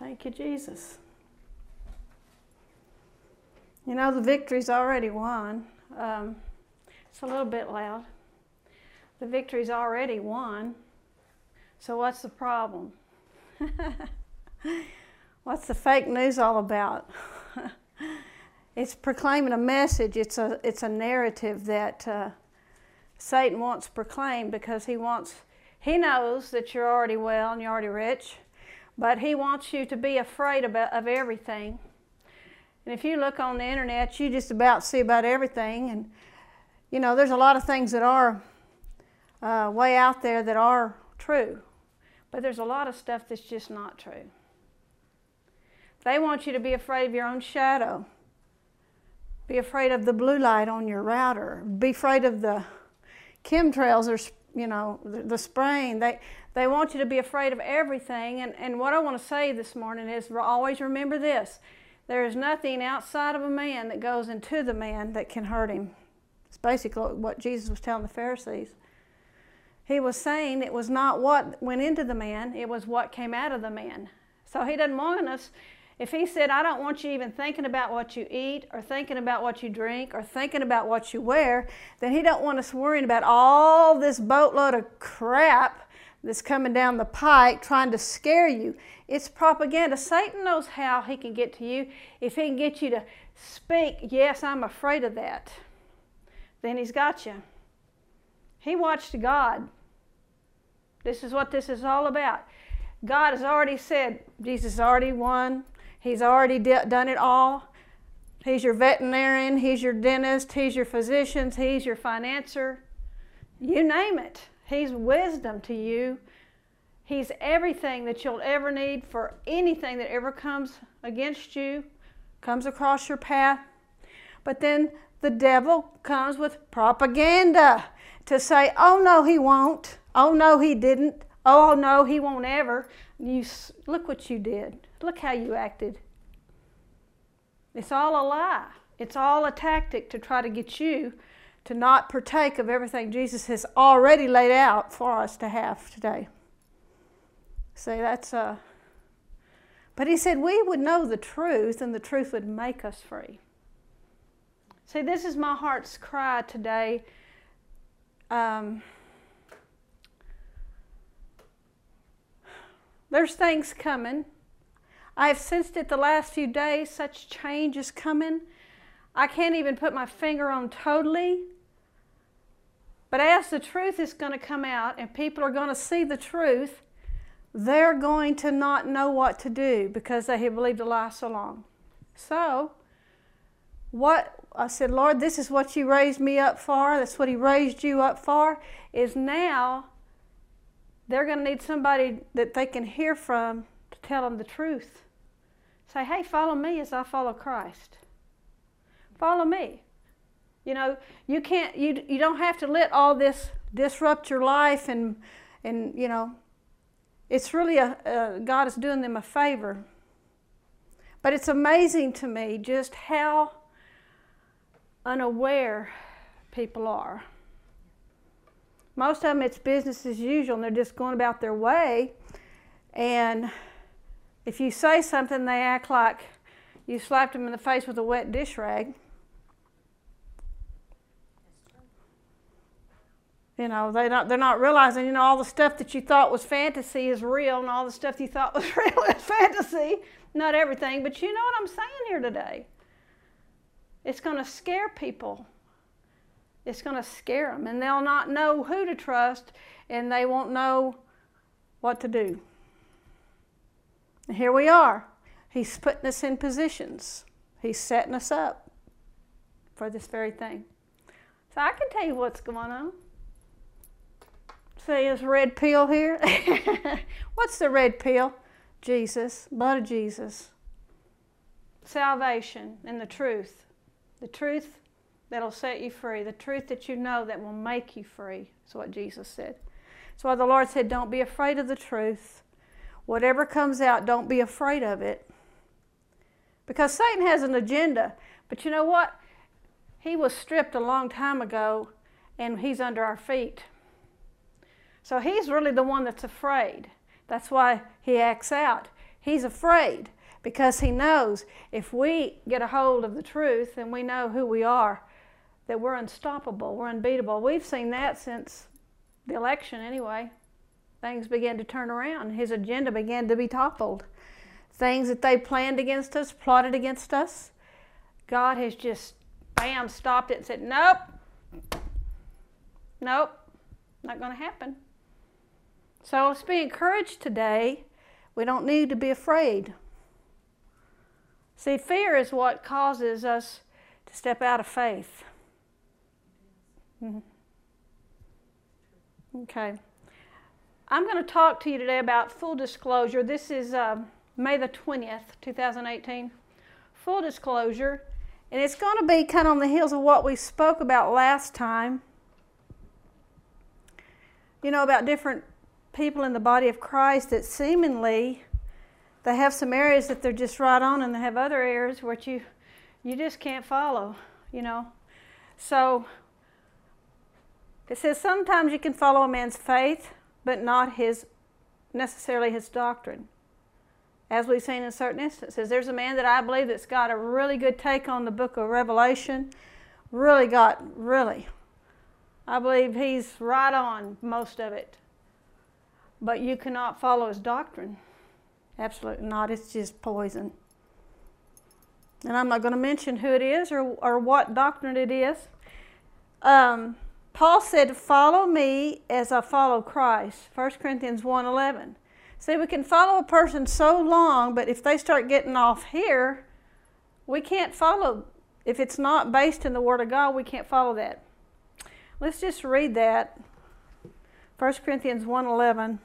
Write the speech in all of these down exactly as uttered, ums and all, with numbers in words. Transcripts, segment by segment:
Thank you, Jesus. You know, the victory's already won. Um, it's a little bit loud. The victory's already won. So what's the problem? What's the fake news all about? It's proclaiming a message. It's a, it's a narrative that uh, Satan wants proclaimed because he wants, he knows that you're already well and you're already rich, but he wants you to be afraid about, of everything. And if you look on the internet, you just about see about everything. And, you know, there's a lot of things that are uh, way out there that are true. But there's a lot of stuff that's just not true. They want you to be afraid of your own shadow. Be afraid of the blue light on your router. Be afraid of the chemtrails or, you know, the, the spraying. They, they want you to be afraid of everything. And, and what I want to say this morning is always remember this. There is nothing outside of a man that goes into the man that can hurt him. It's basically what Jesus was telling the Pharisees. He was saying it was not what went into the man, it was what came out of the man. So he doesn't want us, if he said, I don't want you even thinking about what you eat or thinking about what you drink or thinking about what you wear, then he don't want us worrying about all this boatload of crap that's coming down the pike trying to scare you. It's propaganda. Satan knows how he can get to you. If he can get you to speak, yes, I'm afraid of that, then he's got you. He watched God. This is what this is all about. God has already said, Jesus has already won. He's already done it all. He's your veterinarian. He's your dentist. He's your physician. He's your financier. You name it. He's wisdom to you. He's everything that you'll ever need for anything that ever comes against you, comes across your path. But then the devil comes with propaganda to say, oh, no, he won't. Oh, no, he didn't. Oh, no, he won't ever. You, look what you did. Look how you acted. It's all a lie. It's all a tactic to try to get you to not partake of everything Jesus has already laid out for us to have today. See, that's uh but he said we would know the truth and the truth would make us free. See, this is my heart's cry today. Um, there's things coming. I've sensed it the last few days, such change is coming. I can't even put my finger on totally. But as the truth is going to come out and people are going to see the truth, they're going to not know what to do because they have believed a lie so long. So, what I said, Lord, this is what you raised me up for. That's what he raised you up for. Is now they're going to need somebody that they can hear from to tell them the truth. Say, hey, follow me as I follow Christ. Follow me. You know, you can't. You you don't have to let all this disrupt your life, and and you know, it's really a, a God is doing them a favor. But it's amazing to me just how unaware people are. Most of them, it's business as usual, and they're just going about their way. And if you say something, they act like you slapped them in the face with a wet dish rag. You know, they not, they're not realizing, you know, all the stuff that you thought was fantasy is real, and all the stuff you thought was real is fantasy. Not everything, but you know what I'm saying here today. It's going to scare people. It's going to scare them, and they'll not know who to trust, and they won't know what to do. And here we are. He's putting us in positions. He's setting us up for this very thing. So I can tell you what's going on. See this red pill here? What's the red pill? Jesus, blood of Jesus. Salvation and the truth. The truth that'll set you free. The truth that you know that will make you free. That's what Jesus said. That's why the Lord said, don't be afraid of the truth. Whatever comes out, don't be afraid of it. Because Satan has an agenda. But you know what? He was stripped a long time ago, and he's under our feet. So he's really the one that's afraid. That's why he acts out. He's afraid because he knows if we get a hold of the truth and we know who we are, that we're unstoppable, we're unbeatable. We've seen that since the election anyway. Things began to turn around. His agenda began to be toppled. Things that they planned against us, plotted against us, God has just, bam, stopped it and said, nope, nope, not going to happen. So let's be encouraged today. We don't need to be afraid. See, fear is what causes us to step out of faith. Mm-hmm. Okay. I'm going to talk to you today about full disclosure. This is uh, May the twentieth, two thousand eighteen. Full disclosure. And it's going to be kind of on the heels of what we spoke about last time. You know, about different people in the body of Christ that seemingly they have some areas that they're just right on, and they have other areas which you you just can't follow, you know. So it says sometimes you can follow a man's faith, but not his necessarily his doctrine. As we've seen in certain instances, there's a man that I believe that's got a really good take on the book of Revelation. Really got, really. I believe he's right on most of it. But you cannot follow his doctrine. Absolutely not. It's just poison. And I'm not going to mention who it is or, or what doctrine it is. Um, Paul said, follow me as I follow Christ. First Corinthians one eleven. See, we can follow a person so long, but if they start getting off here, we can't follow. If it's not based in the Word of God, we can't follow that. Let's just read that. First Corinthians one eleven.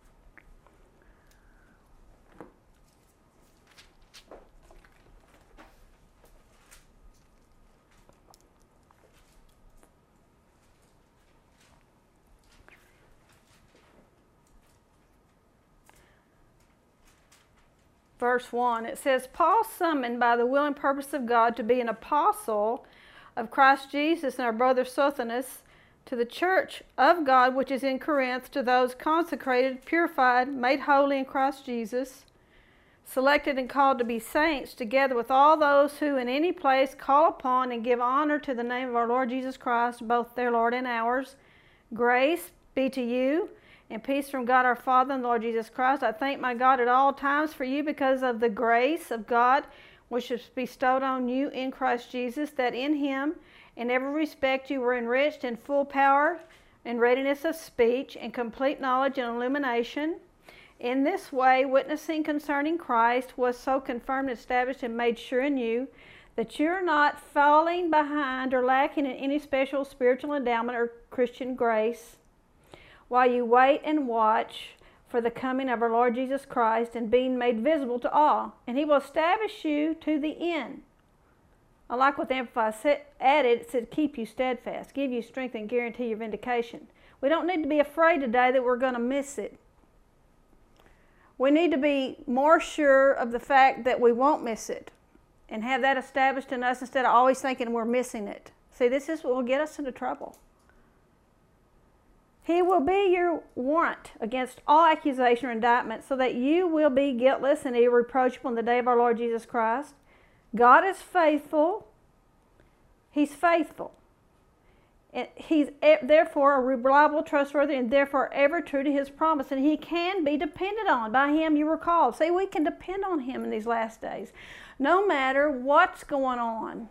Verse one, it says, Paul summoned by the will and purpose of God to be an apostle of Christ Jesus and our brother Sosthenes to the church of God which is in Corinth, to those consecrated, purified, made holy in Christ Jesus, selected and called to be saints, together with all those who in any place call upon and give honor to the name of our Lord Jesus Christ, both their Lord and ours. Grace be to you, and peace from God our Father and the Lord Jesus Christ. I thank my God at all times for you because of the grace of God which is bestowed on you in Christ Jesus, that in him in every respect you were enriched in full power and readiness of speech and complete knowledge and illumination. In this way, witnessing concerning Christ was so confirmed, established, and made sure in you that you're not falling behind or lacking in any special spiritual endowment or Christian grace, while you wait and watch for the coming of our Lord Jesus Christ and being made visible to all. And he will establish you to the end. I like what the Amplified added. It said, keep you steadfast, give you strength, and guarantee your vindication. We don't need to be afraid today that we're going to miss it. We need to be more sure of the fact that we won't miss it and have that established in us instead of always thinking we're missing it. See, this is what will get us into trouble. He will be your warrant against all accusation or indictment, so that you will be guiltless and irreproachable in the day of our Lord Jesus Christ. God is faithful. He's faithful. And he's therefore a reliable, trustworthy, and therefore ever true to his promise. And he can be depended on. By him you were called. See, we can depend on him in these last days, no matter what's going on.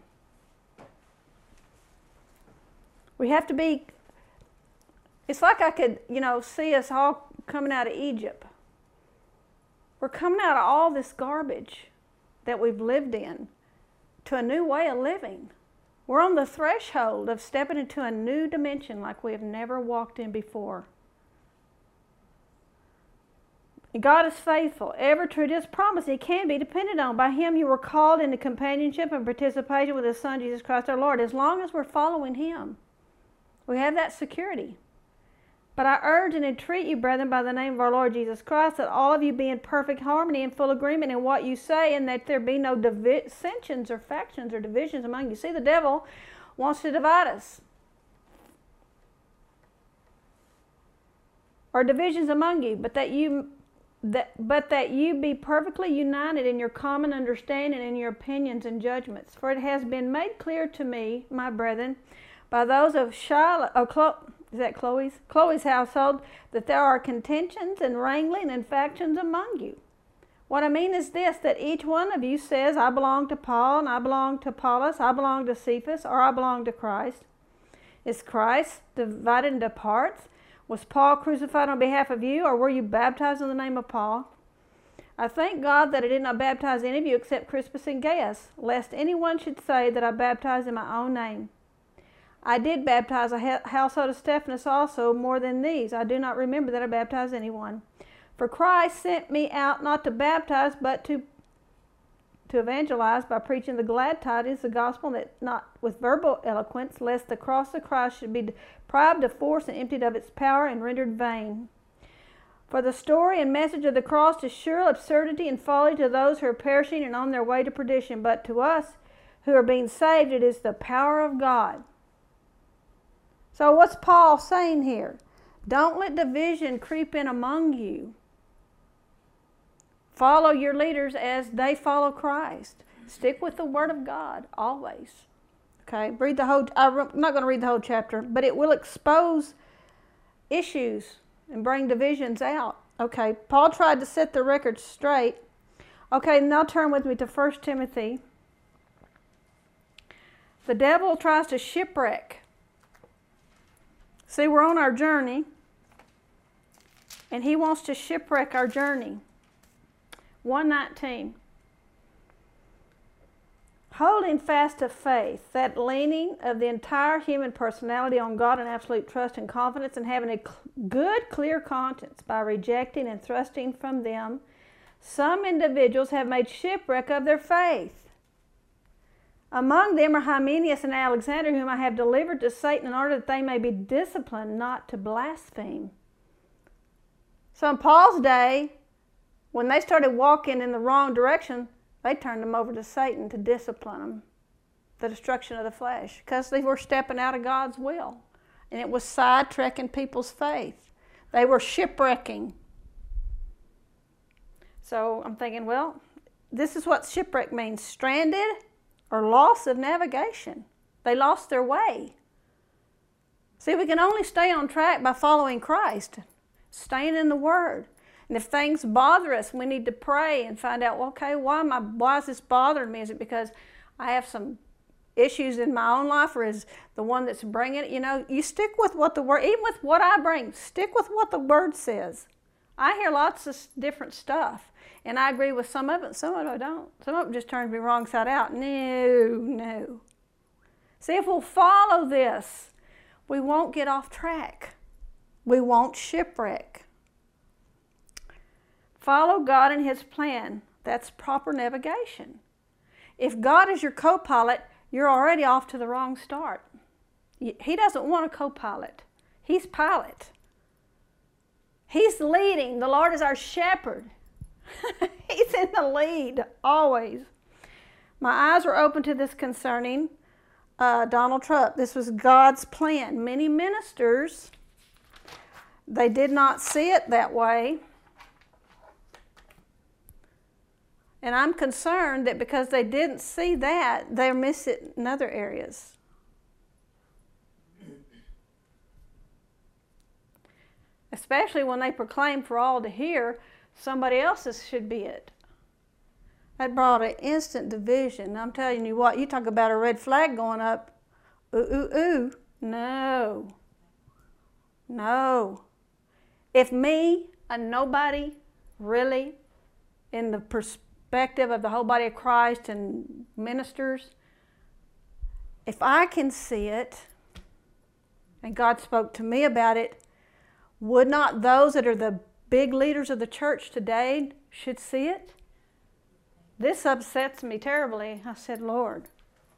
We have to be... It's like I could, you know, see us all coming out of Egypt. We're coming out of all this garbage that we've lived in to a new way of living. We're on the threshold of stepping into a new dimension like we have never walked in before. And God is faithful, ever true to his promise. He can be depended on. By him you were called into companionship and participation with his Son, Jesus Christ our Lord. As long as we're following him, we have that security. But I urge and entreat you, brethren, by the name of our Lord Jesus Christ, that all of you be in perfect harmony and full agreement in what you say, and that there be no dissensions or factions or divisions among you. See, the devil wants to divide us. Or divisions among you, but that you that, but that you be perfectly united in your common understanding and in your opinions and judgments. For it has been made clear to me, my brethren, by those of Shiloh, oh, Chloe, is that Chloe's? Chloe's household, that there are contentions and wrangling and factions among you. What I mean is this, that each one of you says, I belong to Paul, and I belong to Apollos, I belong to Cephas, or I belong to Christ. Is Christ divided into parts? Was Paul crucified on behalf of you, or were you baptized in the name of Paul? I thank God that I did not baptize any of you except Crispus and Gaius, lest anyone should say that I baptized in my own name. I did baptize a household of Stephanas also, more than these. I do not remember that I baptized anyone. For Christ sent me out not to baptize, but to to evangelize by preaching the glad tidings, the gospel, that not with verbal eloquence, lest the cross of Christ should be deprived of force and emptied of its power and rendered vain. For the story and message of the cross is sure absurdity and folly to those who are perishing and on their way to perdition, but to us who are being saved, it is the power of God. So what's Paul saying here? Don't let division creep in among you. Follow your leaders as they follow Christ. Stick with the Word of God, always. Okay, read the whole, I'm not going to read the whole chapter, but it will expose issues and bring divisions out. Okay, Paul tried to set the record straight. Okay, now turn with me to First Timothy. The devil tries to shipwreck. See, we're on our journey, and he wants to shipwreck our journey. one nineteen. Holding fast to faith, that leaning of the entire human personality on God in absolute trust and confidence, and having a good, clear conscience by rejecting and thrusting from them, some individuals have made shipwreck of their faith. Among them are Hymenaeus and Alexander, whom I have delivered to Satan in order that they may be disciplined not to blaspheme. So in Paul's day, when they started walking in the wrong direction, they turned them over to Satan to discipline them, the destruction of the flesh, because they were stepping out of God's will. And it was sidetracking people's faith. They were shipwrecking. So I'm thinking, well, this is what shipwreck means, stranded or loss of navigation. They lost their way. See, we can only stay on track by following Christ, staying in the Word. And if things bother us, we need to pray and find out, well, okay, why am I, why is this bothering me? Is it because I have some issues in my own life, or is the one that's bringing it? You know, you stick with what the Word, even with what I bring, stick with what the Word says. I hear lots of different stuff, and I agree with some of it, some of it I don't. Some of it just turns me wrong side out. No, no. See, if we'll follow this, we won't get off track. We won't shipwreck. Follow God and His plan. That's proper navigation. If God is your co-pilot, you're already off to the wrong start. He doesn't want a co-pilot. He's pilot. He's leading. The Lord is our shepherd. He's in the lead, always. My eyes were open to this concerning uh, Donald Trump. This was God's plan. Many ministers, they did not see it that way. And I'm concerned that because they didn't see that, they're missing in other areas. Especially when they proclaim for all to hear, somebody else's should be it. That brought an instant division. I'm telling you what, you talk about a red flag going up. Ooh, ooh, ooh. No. No. If me, a nobody, really, in the perspective of the whole body of Christ and ministers, if I can see it, and God spoke to me about it, would not those that are the big leaders of the church today should see it? This upsets me terribly. I said, Lord.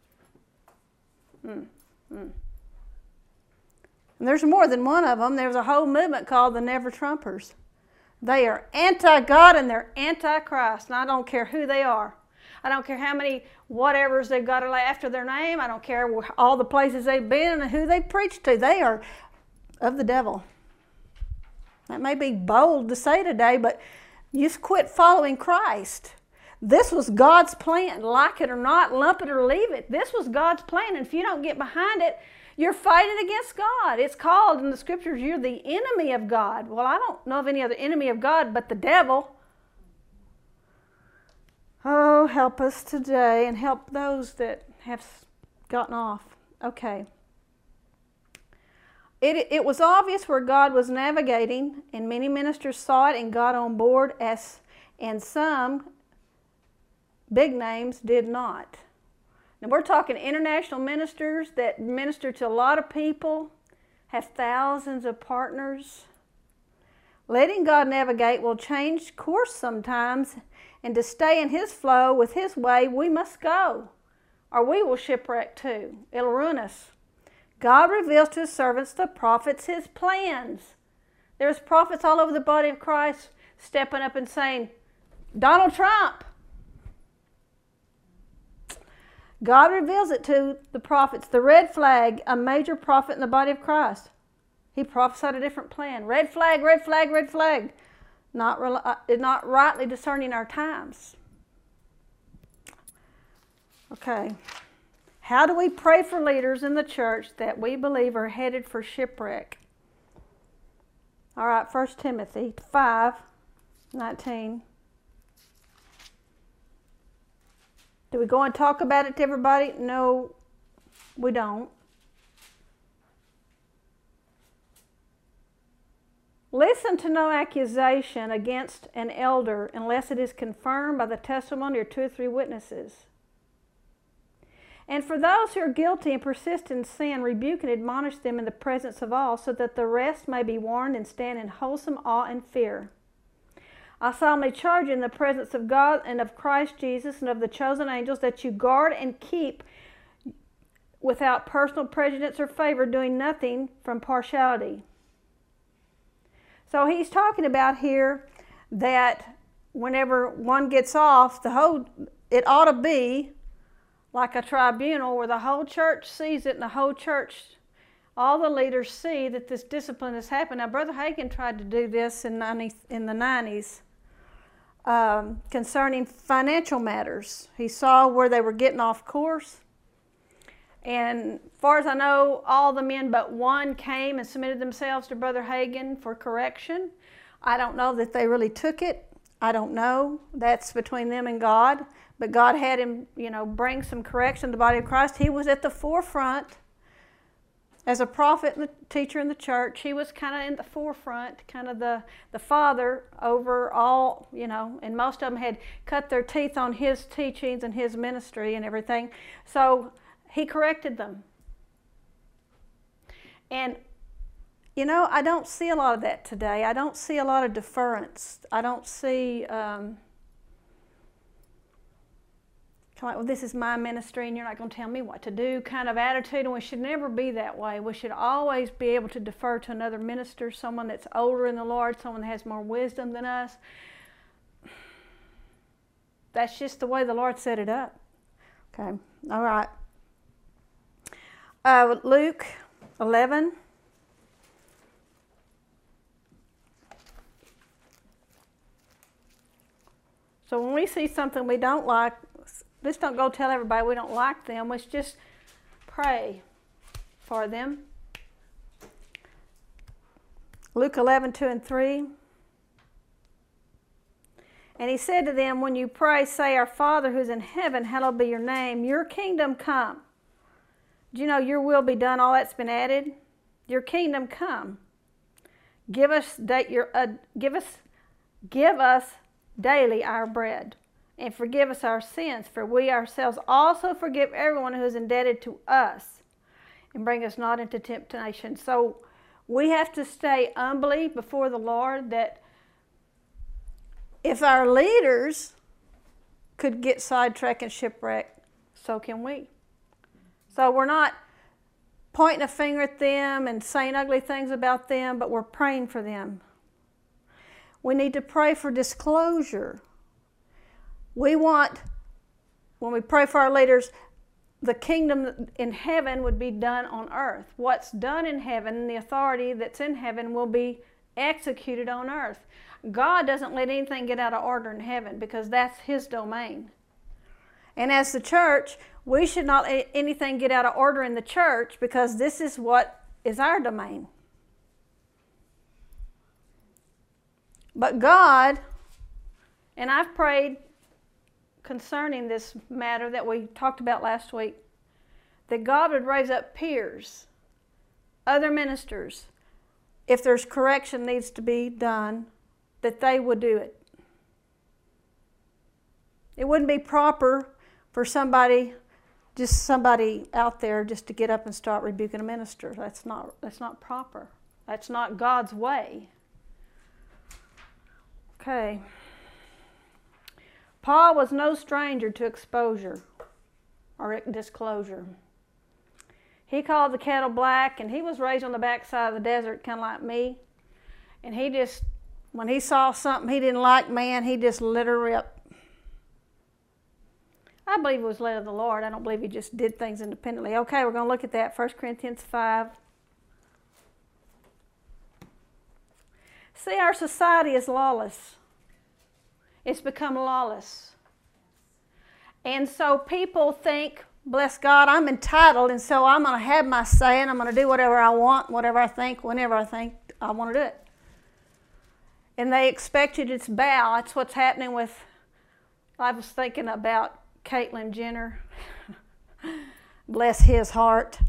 Mm, mm. And there's more than one of them. There's a whole movement called the Never Trumpers. They are anti-God and they're anti-Christ. And I don't care who they are. I don't care how many whatevers they've got after their name. I don't care all the places they've been and who they preach to. They are of the devil. That may be bold to say today, but You quit following Christ. This was God's plan. Like it or not, lump it or leave it. This was God's plan. And if you don't get behind it, you're fighting against God. It's called in the scriptures, you're the enemy of God. Well, I don't know of any other enemy of God but the devil. Oh, help us today and help those that have gotten off. Okay. It, it was obvious where God was navigating, and many ministers saw it and got on board, as and some big names did not. Now we're talking international ministers that minister to a lot of people, have thousands of partners. Letting God navigate will change course sometimes, and to stay in His flow with His way, we must go, or we will shipwreck too. It'll ruin us. God reveals to His servants, the prophets, His plans. There's prophets all over the body of Christ stepping up and saying, Donald Trump. God reveals it to the prophets. The red flag, a major prophet in the body of Christ. He prophesied a different plan. Red flag, red flag, red flag. Not, uh, not rightly discerning our times. Okay. How do we pray for leaders in the church that we believe are headed for shipwreck? All right, First Timothy five nineteen. Do we go and talk about it to everybody? No, we don't. Listen to no accusation against an elder unless it is confirmed by the testimony of two or three witnesses. And for those who are guilty and persist in sin, rebuke and admonish them in the presence of all, so that the rest may be warned and stand in wholesome awe and fear. I solemnly charge you in the presence of God and of Christ Jesus and of the chosen angels that you guard and keep without personal prejudice or favor, doing nothing from partiality. So he's talking about here that whenever one gets off, the whole it ought to be like a tribunal where the whole church sees it, and the whole church, all the leaders see that this discipline has happened. Now, Brother Hagin tried to do this in, ninety, in the nineties um, concerning financial matters. He saw where they were getting off course. And as far as I know, all the men but one came and submitted themselves to Brother Hagin for correction. I don't know that they really took it. I don't know. That's between them and God. But God had him, you know, bring some correction to the body of Christ. He was at the forefront as a prophet and the teacher in the church. He was kind of in the forefront, kind of the, the father over all, you know, and most of them had cut their teeth on his teachings and his ministry and everything. So he corrected them. And, you know, I don't see a lot of that today. I don't see a lot of deference. I don't see... Um, Kind of like, well, this is my ministry and you're not going to tell me what to do kind of attitude, and we should never be that way. We should always be able to defer to another minister, someone that's older in the Lord, someone that has more wisdom than us. That's just the way the Lord set it up. Okay, all right. Uh, Luke eleven. So when we see something we don't like, let's don't go tell everybody we don't like them. Let's just pray for them. Luke eleven, two and three. And he said to them, when you pray, say, Our Father who's in heaven, hallowed be your name. Your kingdom come. Do you know your will be done? All that's been added. Your kingdom come. Give us, da- your, uh, give us, give us daily our bread. And forgive us our sins, for we ourselves also forgive everyone who is indebted to us. And bring us not into temptation. So we have to stay humbly before the Lord, that if our leaders could get sidetracked and shipwrecked, so can we. So we're not pointing a finger at them and saying ugly things about them, but we're praying for them. We need to pray for disclosure. We want, when we pray for our leaders, the kingdom in heaven would be done on earth. What's done in heaven, the authority that's in heaven, will be executed on earth. God doesn't let anything get out of order in heaven because that's His domain. And as the church, we should not let anything get out of order in the church because this is what is our domain. But God, and I've prayed concerning this matter that we talked about last week, that God would raise up peers, other ministers, if there's correction needs to be done, that they would do it. It wouldn't be proper for somebody, just somebody out there just to get up and start rebuking a minister. That's not, that's not proper. That's not God's way. Okay. Paul was no stranger to exposure or disclosure. He called the kettle black, and he was raised on the backside of the desert, kind of like me. And he just, when he saw something he didn't like, man, he just let her rip. I believe it was led of the Lord. I don't believe he just did things independently. Okay, we're going to look at that. First Corinthians five. See, our society is lawless. It's become lawless. And so people think, bless God, I'm entitled, and so I'm going to have my say, and I'm going to do whatever I want, whatever I think, whenever I think I want to do it. And they expect you to just bow. That's what's happening with, I was thinking about Caitlyn Jenner. Bless his heart.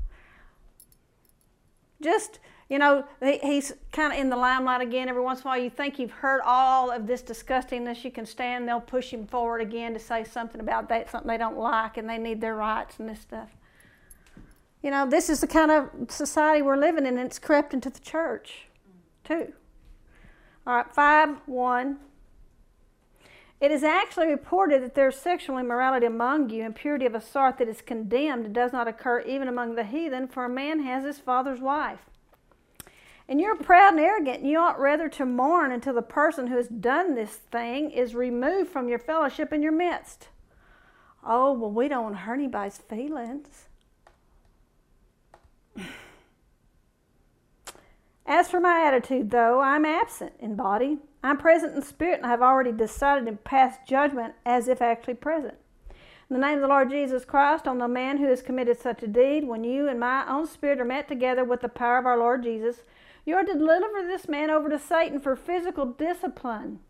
Just, you know, he, he's kind of in the limelight again. Every once in a while you think you've heard all of this disgustingness. You can stand, they'll push him forward again to say something about that, something they don't like, and they need their rights and this stuff. You know, this is the kind of society we're living in, and it's crept into the church, too. All right, five one. It is actually reported that there is sexual immorality among you, impurity of a sort that is condemned and does not occur even among the heathen, for a man has his father's wife. And you're proud and arrogant, and you ought rather to mourn until the person who has done this thing is removed from your fellowship in your midst. Oh, well, we don't want to hurt anybody's feelings. As for my attitude, though, I'm absent in body. I'm present in spirit, and I have already decided and passed judgment as if actually present. In the name of the Lord Jesus Christ, on the man who has committed such a deed, when you and my own spirit are met together with the power of our Lord Jesus, you are to deliver this man over to Satan for physical discipline,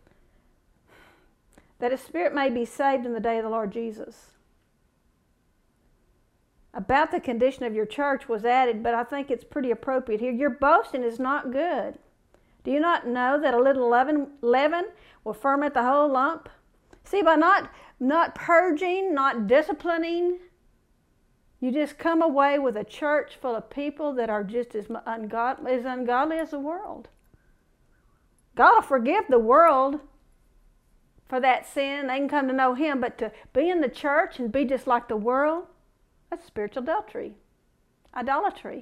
that his spirit may be saved in the day of the Lord Jesus. About the condition of your church was added, but I think it's pretty appropriate here. Your boasting is not good. Do you not know that a little leaven, leaven will ferment the whole lump? See, by not, not purging, not disciplining, you just come away with a church full of people that are just as ungodly as, ungodly as the world. God will forgive the world for that sin. They can come to know Him, but to be in the church and be just like the world, that's spiritual adultery, idolatry.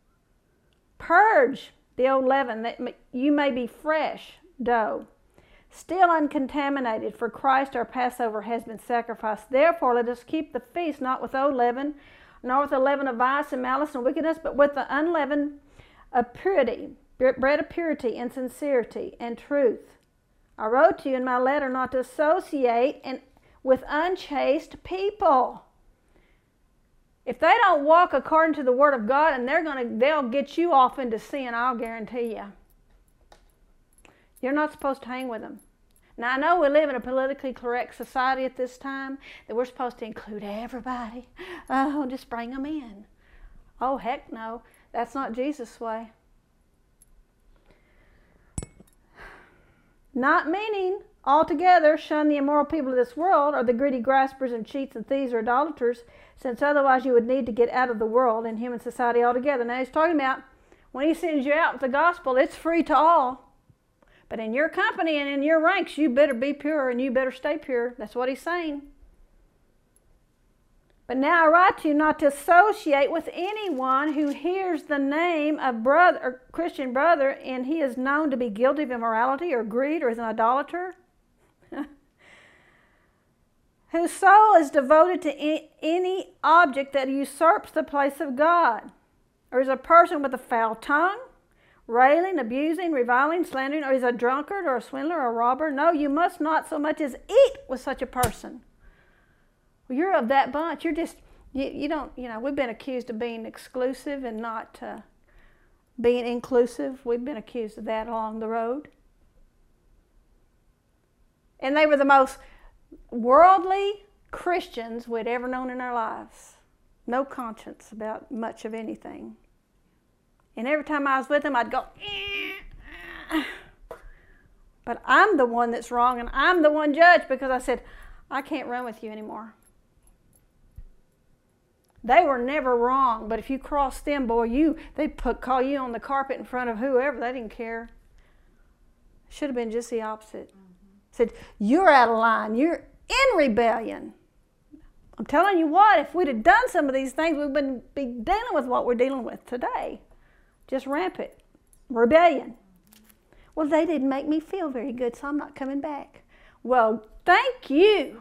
Purge the old leaven, that you may be fresh dough, still uncontaminated, for Christ our Passover has been sacrificed. Therefore let us keep the feast not with old leaven, nor with the leaven of vice and malice and wickedness, but with the unleavened of purity, bread of purity and sincerity and truth. I wrote to you in my letter not to associate and with unchaste people. If they don't walk according to the Word of God, and they're gonna, they'll get you off into sin, I'll guarantee you. You're not supposed to hang with them. Now, I know we live in a politically correct society at this time, that we're supposed to include everybody. Oh, just bring them in. Oh, heck no. That's not Jesus' way. Not meaning altogether shun the immoral people of this world, or the greedy graspers and cheats and thieves or idolaters, since otherwise you would need to get out of the world and human society altogether. Now he's talking about when he sends you out with the gospel, it's free to all. But in your company and in your ranks, you better be pure and you better stay pure. That's what he's saying. But now I write to you not to associate with anyone who hears the name of brother or Christian brother and he is known to be guilty of immorality or greed or is an idolater, whose soul is devoted to any object that usurps the place of God, or is a person with a foul tongue, railing, abusing, reviling, slandering, or is a drunkard or a swindler or a robber? No, you must not so much as eat with such a person. Well, you're of that bunch. You're just, you, you don't, you know, we've been accused of being exclusive and not uh, being inclusive. We've been accused of that along the road. And they were the most worldly Christians we'd ever known in our lives. No conscience about much of anything. And every time I was with them, I'd go, eh, eh. But I'm the one that's wrong, and I'm the one judged because I said, I can't run with you anymore. They were never wrong, but if you crossed them, boy, you they'd put, call you on the carpet in front of whoever. They didn't care. Should have been just the opposite. Mm-hmm. Said, you're out of line. You're in rebellion. I'm telling you what, if we'd have done some of these things, we wouldn't be dealing with what we're dealing with today. Just rampant rebellion. Well, they didn't make me feel very good, so I'm not coming back. Well, thank you.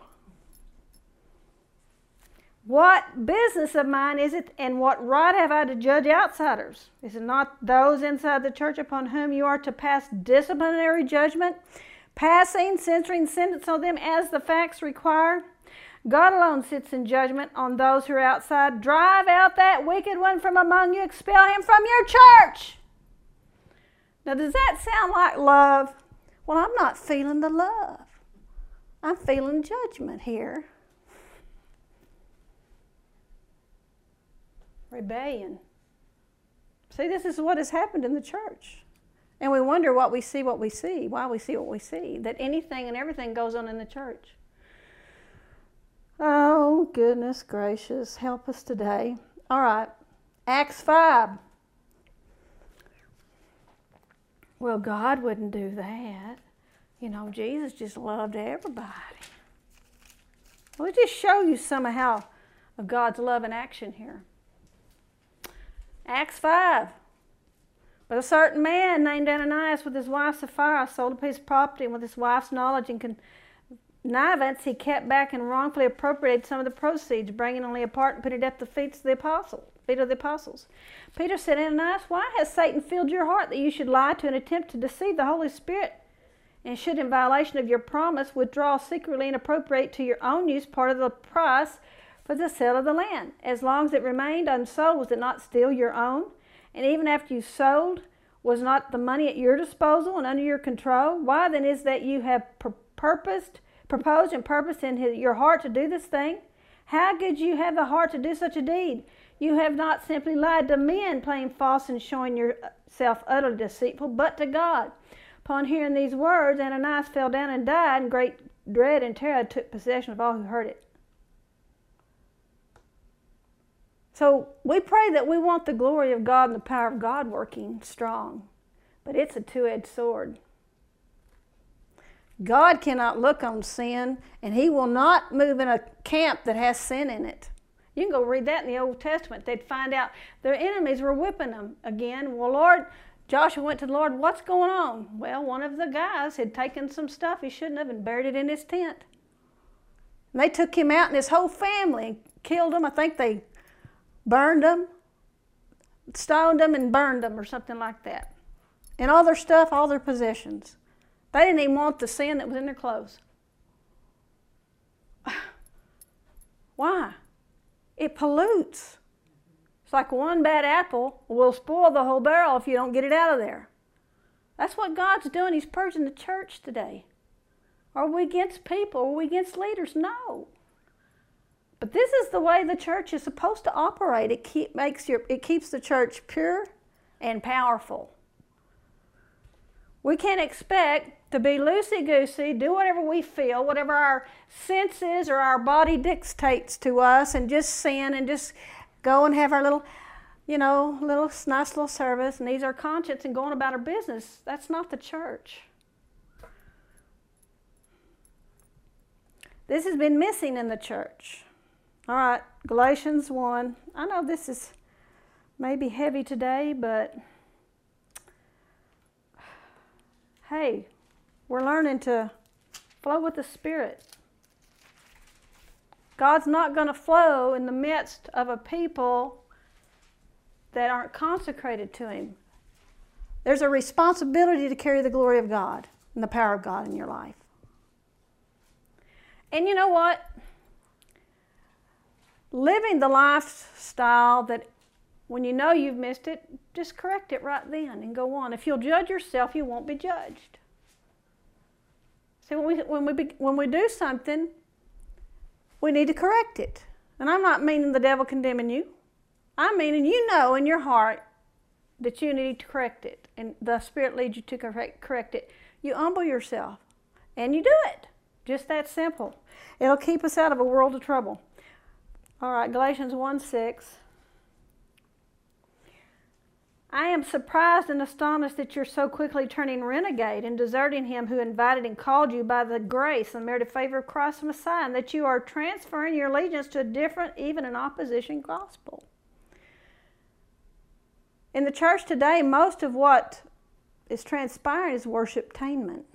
What business of mine is it, and what right have I to judge outsiders? Is it not those inside the church upon whom you are to pass disciplinary judgment, passing, censoring sentence on them as the facts require? God alone sits in judgment on those who are outside. Drive out that wicked one from among you. Expel him from your church. Now, does that sound like love? Well, I'm not feeling the love. I'm feeling judgment here. Rebellion. See, this is what has happened in the church. And we wonder what we see, what we see, why we see what we see, that anything and everything goes on in the church. Oh, goodness gracious, help us today. All right, Acts five. Well, God wouldn't do that. You know, Jesus just loved everybody. Well, let me just show you somehow of God's love in action here. Acts five. But a certain man named Ananias with his wife Sapphira sold a piece of property, and with his wife's knowledge and connivance, he kept back and wrongfully appropriated some of the proceeds, bringing only a part and put it at the feet of the apostles. Feet of the apostles. Peter said, Ananias, why has Satan filled your heart that you should lie to and attempt to deceive the Holy Spirit, and should, in violation of your promise, withdraw secretly and appropriate to your own use part of the price for the sale of the land? As long as it remained unsold, was it not still your own? And even after you sold, was not the money at your disposal and under your control? Why then is that you have purposed, proposed and purposed in his, your heart to do this thing? How could you have the heart to do such a deed? You have not simply lied to men, playing false and showing yourself utterly deceitful, but to God. Upon hearing these words, Ananias fell down and died, and great dread and terror took possession of all who heard it. So we pray that we want the glory of God and the power of God working strong, but it's a two-edged sword. God cannot look on sin, and he will not move in a camp that has sin in it. You can go read that in the Old Testament. They'd find out their enemies were whipping them again. Well, Lord, Joshua went to the Lord, what's going on? Well, one of the guys had taken some stuff he shouldn't have and buried it in his tent. And they took him out and his whole family and killed him. I think they burned them, stoned them, and burned them or something like that. And all their stuff, all their possessions. They didn't even want the sin that was in their clothes. Why? It pollutes. It's like one bad apple will spoil the whole barrel if you don't get it out of there. That's what God's doing. He's purging the church today. Are we against people? Are we against leaders? No. But this is the way the church is supposed to operate. It, keep, makes your, it keeps the church pure and powerful. We can't expect to be loosey-goosey, do whatever we feel, whatever our senses or our body dictates to us, and just sin and just go and have our little, you know, little nice little service and ease our conscience and going about our business. That's not the church. This has been missing in the church. All right, Galatians one. I know this is maybe heavy today, but hey, we're learning to flow with the Spirit. God's not going to flow in the midst of a people that aren't consecrated to Him. There's a responsibility to carry the glory of God and the power of God in your life. And you know what? Living the lifestyle that when you know you've missed it, just correct it right then and go on. If you'll judge yourself, you won't be judged. See, when we, when we, when we do something, we need to correct it. And I'm not meaning the devil condemning you. I'm meaning you know in your heart that you need to correct it. And the Spirit leads you to correct, correct it. You humble yourself and you do it. Just that simple. It'll keep us out of a world of trouble. All right, Galatians one six. I am surprised and astonished that you're so quickly turning renegade and deserting him who invited and called you by the grace and merited favor of Christ the Messiah, and that you are transferring your allegiance to a different, even an opposition gospel. In the church today, most of what is transpiring is worshiptainment.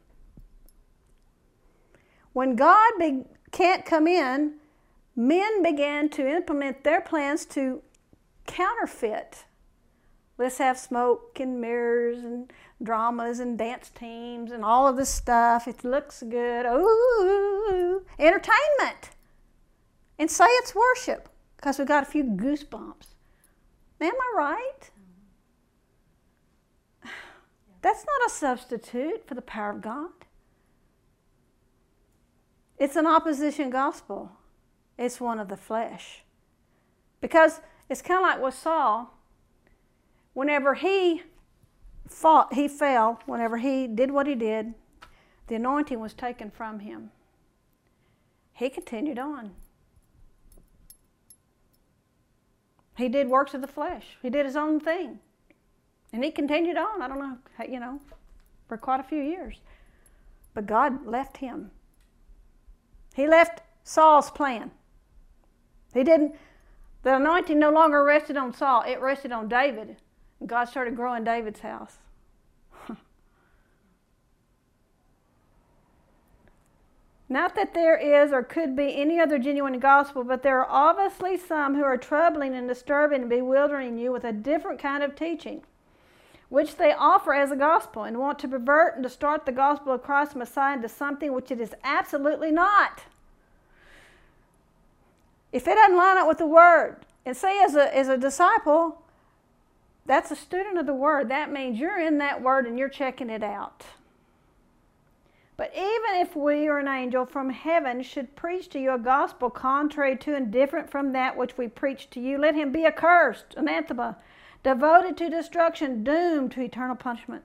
When God be, can't come in, men began to implement their plans to counterfeit. Let's have smoke and mirrors and dramas and dance teams and all of this stuff. It looks good. Ooh, entertainment. And say it's worship because we got a few goosebumps. Am I right? That's not a substitute for the power of God. It's an opposition gospel. It's one of the flesh. Because it's kind of like with Saul. Whenever he fought, he fell, whenever he did what he did, the anointing was taken from him. He continued on. He did works of the flesh. He did his own thing. And he continued on, I don't know, you know, for quite a few years. But God left him. He left Saul's plan. He didn't, the anointing no longer rested on Saul, it rested on David. And God started growing David's house. Not that there is or could be any other genuine gospel, but there are obviously some who are troubling and disturbing and bewildering you with a different kind of teaching, which they offer as a gospel, and want to pervert and distort the gospel of Christ Messiah into something which it is absolutely not. If it doesn't line up with the Word, and say as a, as a disciple, that's a student of the Word, that means you're in that Word and you're checking it out. But even if we or an angel from heaven should preach to you a gospel contrary to and different from that which we preach to you, let him be accursed, anathema, devoted to destruction, doomed to eternal punishment.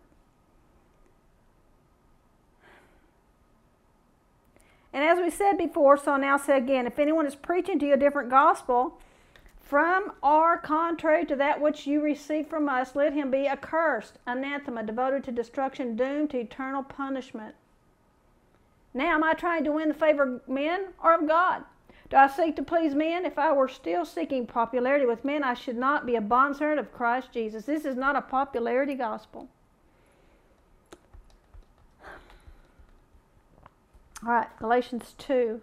And as we said before, so I'll now say again, if anyone is preaching to you a different gospel from or contrary to that which you receive from us, let him be accursed, anathema, devoted to destruction, doomed to eternal punishment. Now, am I trying to win the favor of men or of God? Do I seek to please men? If I were still seeking popularity with men, I should not be a bondservant of Christ Jesus. This is not a popularity gospel. All right, Galatians two.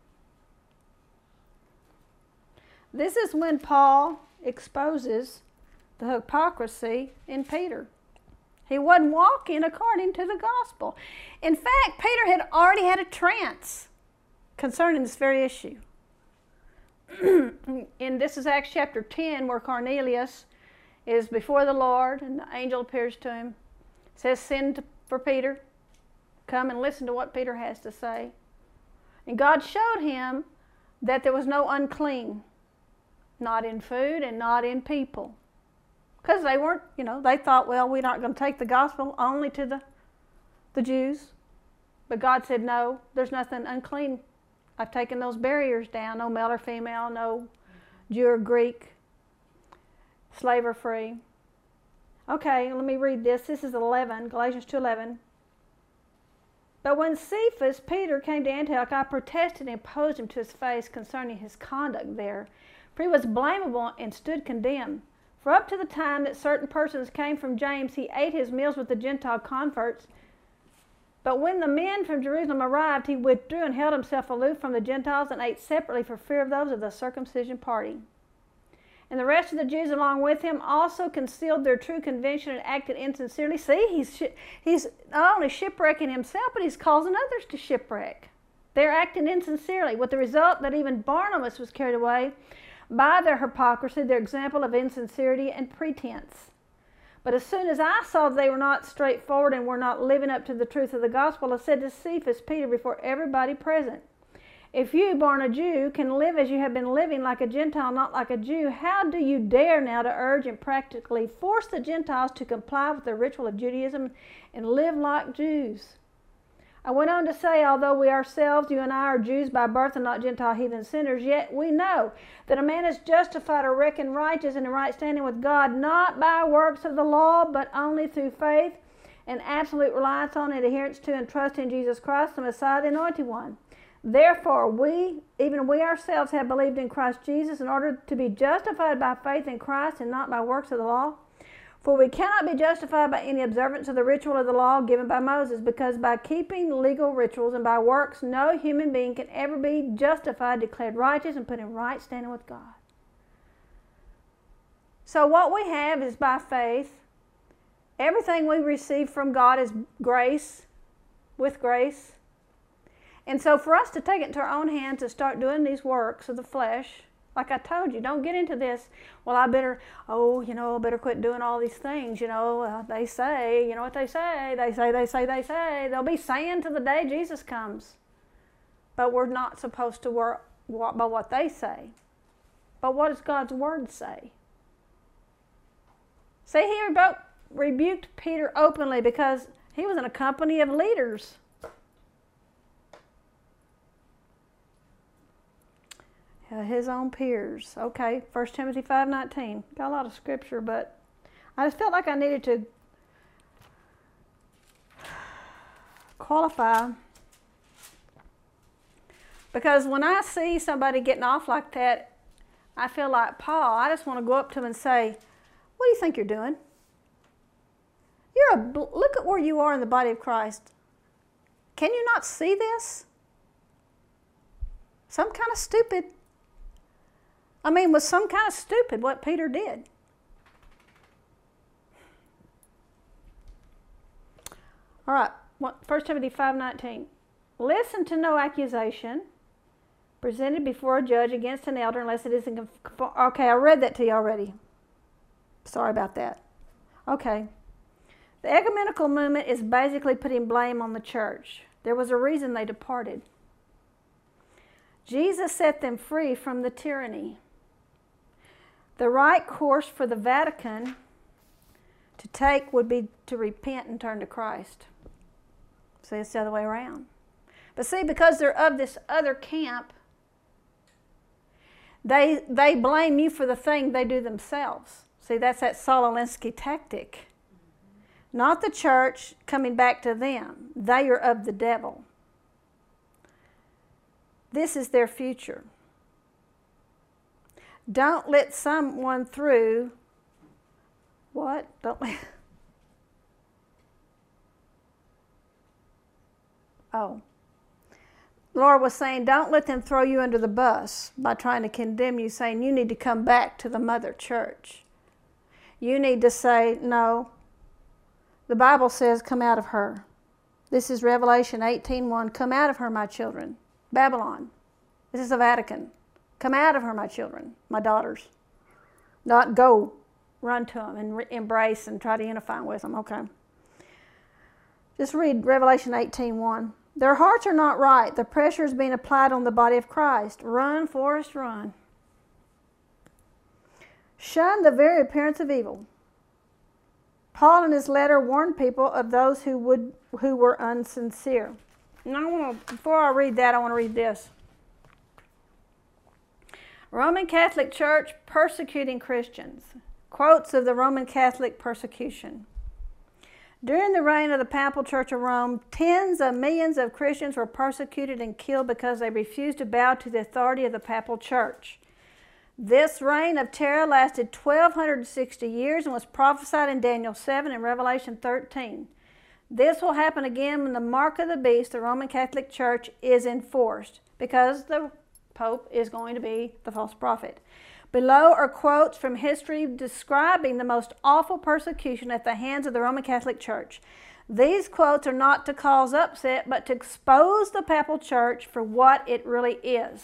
This is when Paul exposes the hypocrisy in Peter. He wasn't walking according to the gospel. In fact, Peter had already had a trance concerning this very issue. And this is Acts chapter ten, where Cornelius is before the Lord and the angel appears to him. It says, send for Peter. Come and listen to what Peter has to say. And God showed him that there was no unclean, not in food and not in people. Because they weren't, you know, they thought, well, we're not going to take the gospel only to the, the Jews. But God said, no, there's nothing unclean. I've taken those barriers down. No male or female, no Jew or Greek, slave or free. Okay, let me read this. This is eleven, Galatians two eleven. But when Cephas, Peter, came to Antioch, I protested and opposed him to his face concerning his conduct there. For he was blamable and stood condemned. For up to the time that certain persons came from James, he ate his meals with the Gentile converts. But when the men from Jerusalem arrived, he withdrew and held himself aloof from the Gentiles and ate separately for fear of those of the circumcision party. and the rest of the Jews along with him also concealed their true conviction and acted insincerely. See, he's, he's not only shipwrecking himself, but he's causing others to shipwreck. They're acting insincerely, with the result that even Barnabas was carried away by their hypocrisy, their example of insincerity and pretense. But as soon as I saw they were not straightforward and were not living up to the truth of the gospel, I said to Cephas, Peter, before everybody present, if you, born a Jew, can live as you have been living like a Gentile, not like a Jew, how do you dare now to urge and practically force the Gentiles to comply with the ritual of Judaism and live like Jews? I went on to say, although we ourselves, you and I, are Jews by birth and not Gentile heathen sinners, yet we know that a man is justified or reckoned righteous in the right standing with God, not by works of the law, but only through faith and absolute reliance on and adherence to and trust in Jesus Christ, the Messiah, the Anointed One. Therefore, we, even we ourselves, have believed in Christ Jesus in order to be justified by faith in Christ and not by works of the law. For we cannot be justified by any observance of the ritual of the law given by Moses, because by keeping legal rituals and by works, no human being can ever be justified, declared righteous, and put in right standing with God. So what we have is by faith. Everything we receive from God is grace, with grace. And so for us to take it into our own hands and start doing these works of the flesh, like I told you, don't get into this, well, I better, oh, you know, I better quit doing all these things, you know, uh, they say, you know what they say, they say, they say, they say, they'll be saying to the day Jesus comes. But we're not supposed to work by what they say. But what does God's Word say? See, he rebuked, rebuked Peter openly because he was in a company of leaders. Uh, his own peers. Okay, First Timothy five nineteen. Got a lot of scripture, but I just felt like I needed to qualify. Because when I see somebody getting off like that, I feel like Paul. I just want to go up to him and say, what do you think you're doing? You're a, look at where you are in the body of Christ. Can you not see this? Some kind of stupid. I mean, was some kind of stupid what Peter did. All right, First Timothy five nineteen. Listen to no accusation presented before a judge against an elder unless it is in conform. Okay, I read that to you already. Sorry about that. Okay. The ecumenical movement is basically putting blame on the church. There was a reason they departed. Jesus set them free from the tyranny. The right course for the Vatican to take would be to repent and turn to Christ. See, it's the other way around. But see, because they're of this other camp, they, they blame you for the thing they do themselves. See, that's that Saul Alinsky tactic. Not the church coming back to them. They are of the devil. This is their future. Don't let someone through, what? Don't let, oh. Lord was saying, don't let them throw you under the bus by trying to condemn you, saying you need to come back to the mother church. You need to say, no, the Bible says come out of her. This is Revelation eighteen one, come out of her, my children. Babylon. This is the Vatican. Come out of her, my children, my daughters. Not go run to them and re- embrace and try to unify with them. Okay. Just read Revelation eighteen one. Their hearts are not right. The pressure is being applied on the body of Christ. Run, Forrest, run. Shun the very appearance of evil. Paul in his letter warned people of those who would who were unsincere. And I want to, before I read that, I want to read this. Roman Catholic Church persecuting Christians. Quotes of the Roman Catholic persecution. During the reign of the Papal Church of Rome, tens of millions of Christians were persecuted and killed because they refused to bow to the authority of the Papal Church. This reign of terror lasted twelve sixty years and was prophesied in Daniel seven and Revelation thirteen. This will happen again when the mark of the beast, the Roman Catholic Church, is enforced, because the Pope is going to be the false prophet. Below are quotes from history describing the most awful persecution at the hands of the Roman Catholic Church. These quotes are not to cause upset, but to expose the Papal Church for what it really is.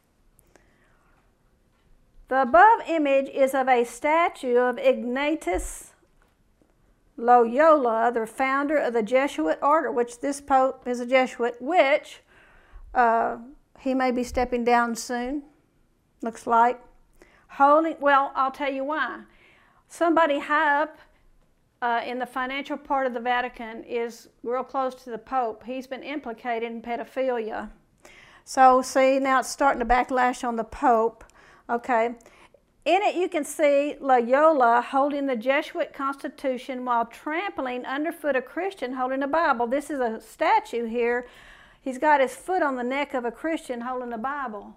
The above image is of a statue of Ignatius Loyola, the founder of the Jesuit order, which this Pope is a Jesuit, which uh, he may be stepping down soon, looks like. Holding, well, I'll tell you why. Somebody high up uh, in the financial part of the Vatican is real close to the Pope. He's been implicated in pedophilia. So, see, now it's starting to backlash on the Pope. Okay. In it, you can see Loyola holding the Jesuit Constitution while trampling underfoot a Christian holding a Bible. This is a statue here. He's got his foot on the neck of a Christian holding a Bible.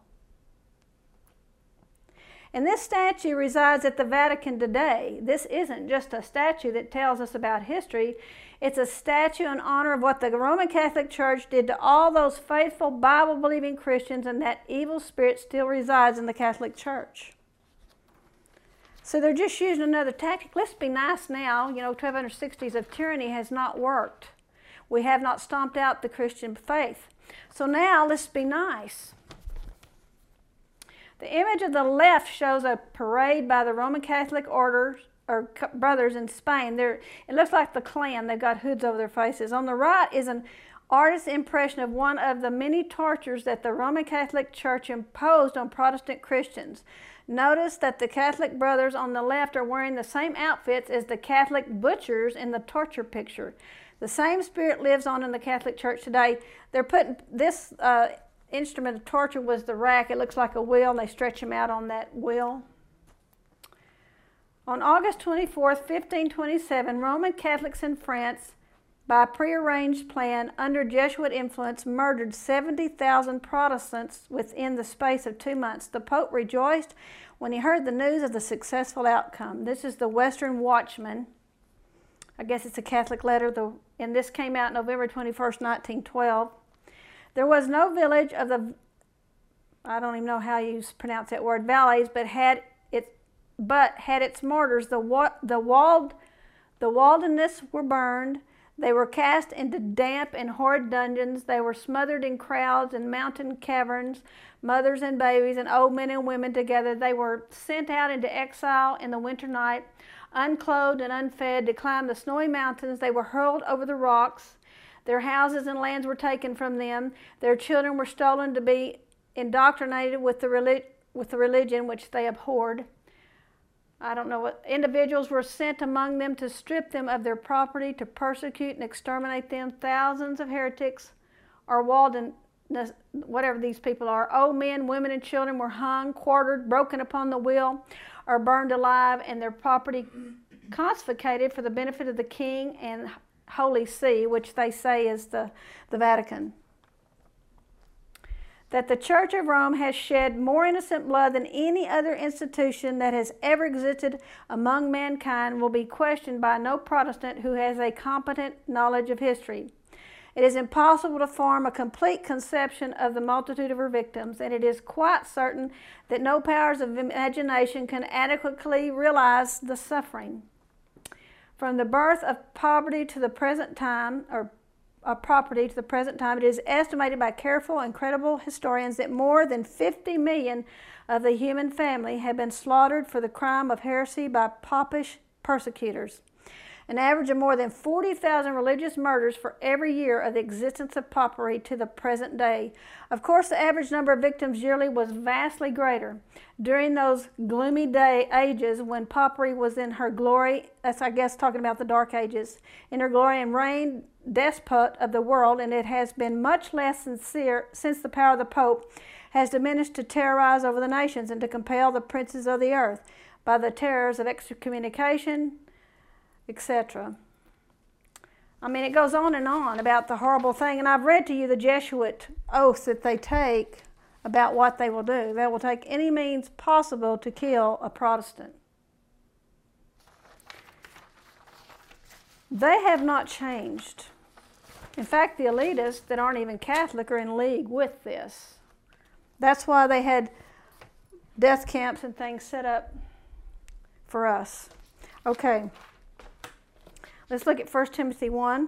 And this statue resides at the Vatican today. This isn't just a statue that tells us about history. It's a statue in honor of what the Roman Catholic Church did to all those faithful Bible-believing Christians, and that evil spirit still resides in the Catholic Church. So they're just using another tactic. Let's be nice now. You know, twelve sixties of tyranny has not worked. We have not stomped out the Christian faith. So now let's be nice. The image of the left shows a parade by the Roman Catholic orders or brothers in Spain. They're, it looks like the Klan. They've got hoods over their faces. On the right is an artist's impression of one of the many tortures that the Roman Catholic Church imposed on Protestant Christians. Notice that the Catholic brothers on the left are wearing the same outfits as the Catholic butchers in the torture picture. The same spirit lives on in the Catholic Church today. They're putting this uh, instrument of torture was the rack. It looks like a wheel, and they stretch him out on that wheel. On August twenty-fourth, fifteen twenty-seven, Roman Catholics in France, by a prearranged plan under Jesuit influence, murdered seventy thousand Protestants within the space of two months. The Pope rejoiced when he heard the news of the successful outcome. This is the Western Watchman. I guess it's a Catholic letter, the, and this came out November twenty-first, nineteen twelve. There was no village of the, I don't even know how you pronounce that word, valleys, but had it, but had its mortars. The the walled, the wilderness were burned. They were cast into damp and horrid dungeons. They were smothered in crowds and mountain caverns, mothers and babies and old men and women together. They were sent out into exile in the winter night, unclothed and unfed, to climb the snowy mountains. They were hurled over the rocks. Their houses and lands were taken from them. Their children were stolen to be indoctrinated with the, relig with the religion which they abhorred. I don't know what. Individuals were sent among them to strip them of their property, to persecute and exterminate them. Thousands of heretics or Walden, whatever these people are, old men, women, and children were hung, quartered, broken upon the wheel, or burned alive, and their property confiscated for the benefit of the king and Holy See, which they say is the, the Vatican. That the Church of Rome has shed more innocent blood than any other institution that has ever existed among mankind will be questioned by no Protestant who has a competent knowledge of history. It is impossible to form a complete conception of the multitude of her victims, and it is quite certain that no powers of imagination can adequately realize the suffering. From the birth of poverty to the present time, or of property to the present time, it is estimated by careful and credible historians that more than fifty million of the human family have been slaughtered for the crime of heresy by popish persecutors. An average of more than forty thousand religious murders for every year of the existence of popery to the present day. Of course, the average number of victims yearly was vastly greater. During those gloomy day ages when popery was in her glory, that's I guess talking about the Dark Ages, in her glory and reigned despot of the world, and it has been much less sincere since the power of the Pope has diminished to terrorize over the nations and to compel the princes of the earth by the terrors of excommunication, et cetera. I mean, it goes on and on about the horrible thing, and I've read to you the Jesuit oath that they take about what they will do. They will take any means possible to kill a Protestant. They have not changed. In fact, the elitists that aren't even Catholic are in league with this. That's why they had death camps and things set up for us. Okay, let's look at First Timothy one.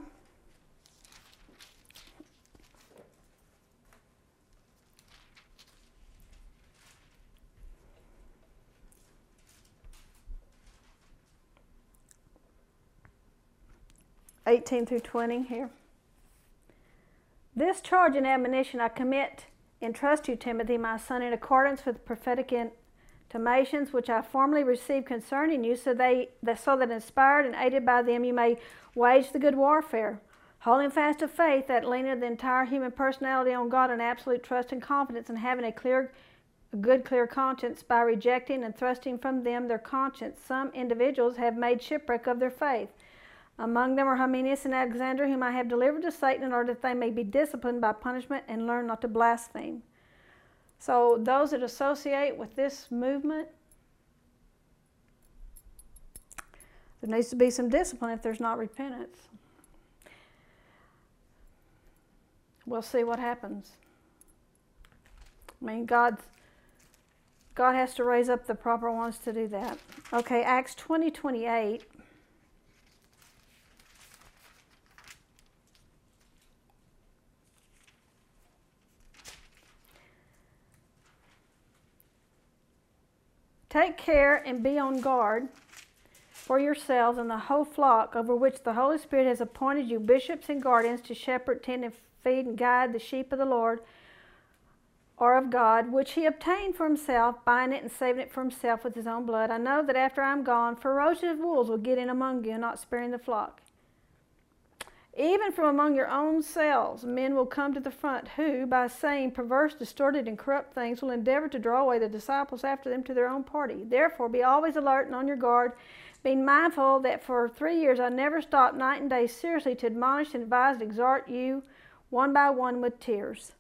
eighteen through twenty here. This charge and admonition I commit and trust you, Timothy, my son, in accordance with prophetic intimations which I formerly received concerning you, so, they, that, so that inspired and aided by them you may wage the good warfare, holding fast to faith that leaneth the entire human personality on God in absolute trust and confidence, and having a clear, a good, clear conscience by rejecting and thrusting from them their conscience. Some individuals have made shipwreck of their faith. Among them are Hymenaeus and Alexander, whom I have delivered to Satan in order that they may be disciplined by punishment and learn not to blaspheme. So those that associate with this movement, there needs to be some discipline if there's not repentance. We'll see what happens. I mean, God's, God has to raise up the proper ones to do that. Okay, Acts twenty twenty-eight. Take care and be on guard for yourselves and the whole flock over which the Holy Spirit has appointed you bishops and guardians to shepherd, tend, and feed and guide the sheep of the Lord or of God, which he obtained for himself, buying it and saving it for himself with his own blood. I know that after I am gone, ferocious wolves will get in among you, not sparing the flock. Even from among your own selves, men will come to the front, who, by saying perverse, distorted, and corrupt things, will endeavor to draw away the disciples after them to their own party. Therefore, be always alert and on your guard, being mindful that for three years I never stopped night and day seriously to admonish and advise and exhort you one by one with tears.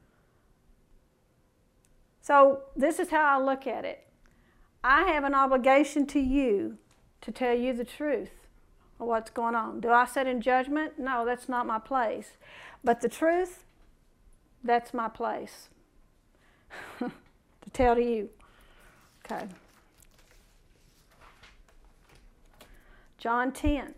So this is how I look at it. I have an obligation to you to tell you the truth. What's going on. Do I sit in judgment? No, that's not my place. But the truth, that's my place to tell to you. Okay. John ten.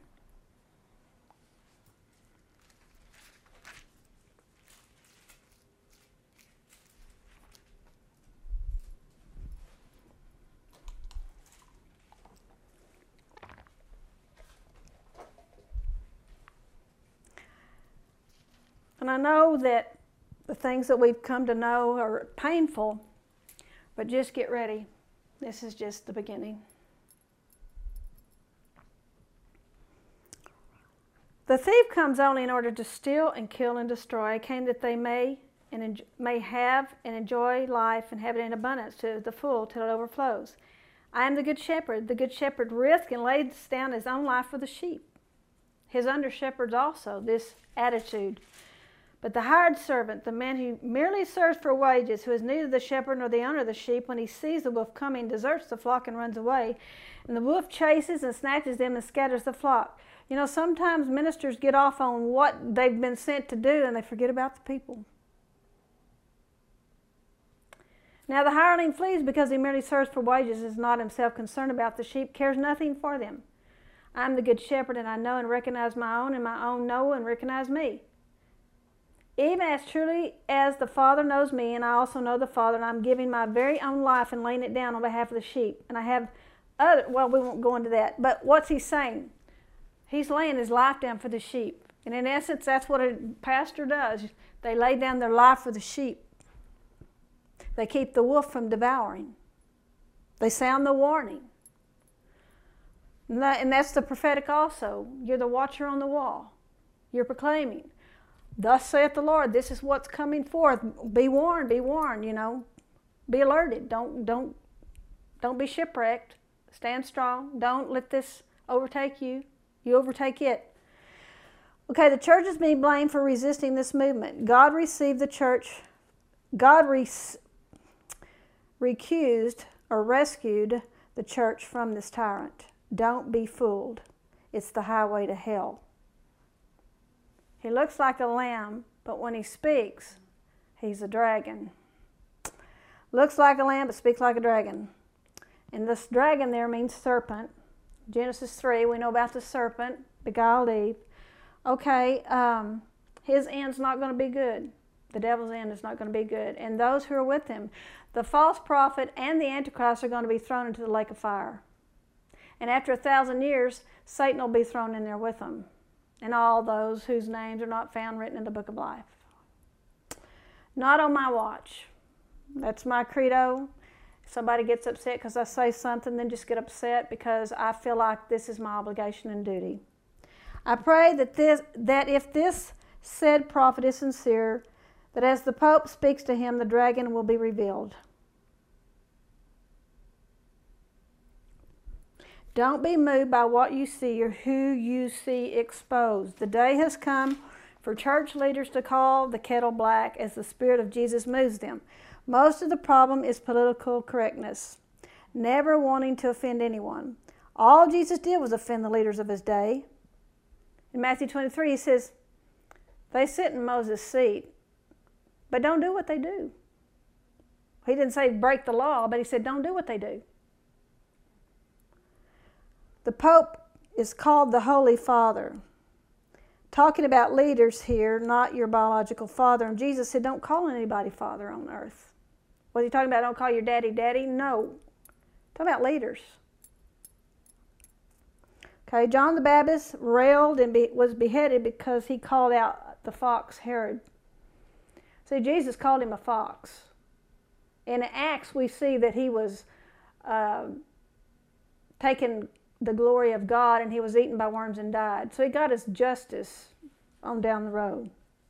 And I know that the things that we've come to know are painful, but just get ready. This is just the beginning. The thief comes only in order to steal and kill and destroy. I came that they may and enjoy, may have and enjoy life and have it in abundance to the full till it overflows. I am the good shepherd. The good shepherd risks and lays down his own life for the sheep. His under shepherds also, this attitude. But the hired servant, the man who merely serves for wages, who is neither the shepherd nor the owner of the sheep, when he sees the wolf coming, deserts the flock and runs away. And the wolf chases and snatches them and scatters the flock. You know, sometimes ministers get off on what they've been sent to do and they forget about the people. Now the hireling flees because he merely serves for wages, is not himself concerned about the sheep, cares nothing for them. I am the good shepherd, and I know and recognize my own, and my own know and recognize me. Even as truly as the Father knows me, and I also know the Father, and I'm giving my very own life and laying it down on behalf of the sheep. And I have other, well, we won't go into that, but what's he saying? He's laying his life down for the sheep. And in essence, that's what a pastor does. They lay down their life for the sheep. They keep the wolf from devouring. They sound the warning. And, that, and that's the prophetic also. You're the watcher on the wall. You're proclaiming. Thus saith the Lord, this is what's coming forth. Be warned, be warned, you know. Be alerted. Don't, don't, don't be shipwrecked. Stand strong. Don't let this overtake you. You overtake it. Okay, the church is being blamed for resisting this movement. God received the church, God re recused or rescued the church from this tyrant. Don't be fooled. It's the highway to hell. He looks like a lamb, but when he speaks, he's a dragon. Looks like a lamb, but speaks like a dragon. And this dragon there means serpent. Genesis three, we know about the serpent, beguiled Eve. Okay, um, his end's not going to be good. The devil's end is not going to be good. And those who are with him, the false prophet and the Antichrist are going to be thrown into the lake of fire. And after a thousand years, Satan will be thrown in there with them. And all those whose names are not found written in the book of life. Not on my watch. That's my credo. If somebody gets upset because I say something, then just get upset because I feel like this is my obligation and duty. I pray that this, that if this said prophet is sincere, that as the Pope speaks to him, the dragon will be revealed. Don't be moved by what you see or who you see exposed. The day has come for church leaders to call the kettle black as the Spirit of Jesus moves them. Most of the problem is political correctness, never wanting to offend anyone. All Jesus did was offend the leaders of his day. In Matthew twenty-three, he says, they sit in Moses' seat, but don't do what they do. He didn't say break the law, but he said don't do what they do. The Pope is called the Holy Father. Talking about leaders here, not your biological father. And Jesus said, don't call anybody father on earth. Was he talking about don't call your daddy daddy? No. Talking about leaders. Okay, John the Baptist railed and be, was beheaded because he called out the fox Herod. See, Jesus called him a fox. In Acts, we see that he was uh, taken the glory of God, and he was eaten by worms and died. So he got his justice on down the road.